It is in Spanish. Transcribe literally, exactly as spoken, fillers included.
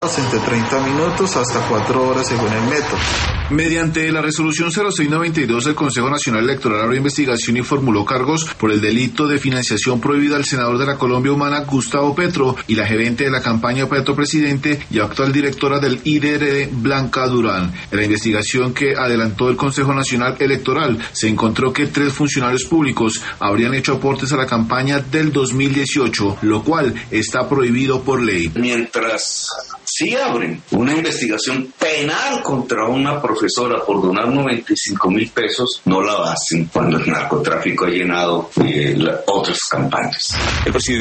entre treinta minutos hasta cuatro horas según el método. Mediante la resolución cero seis noventa y dos, el Consejo Nacional Electoral abrió investigación y formuló cargos por el delito de financiación prohibida al senador de la Colombia Humana, Gustavo Petro, y la gerente de la campaña Petro Presidente y actual directora del I D R D, Blanca Durán. En la investigación que adelantó el Consejo Nacional Electoral, se encontró que tres funcionarios públicos habrían hecho aportes a la campaña del dos mil dieciocho, lo cual está prohibido por ley. Mientras sí abren una investigación penal contra una profesora por donar noventa y cinco mil pesos, no la hacen cuando el narcotráfico ha llenado eh, la, otras campañas. El presidente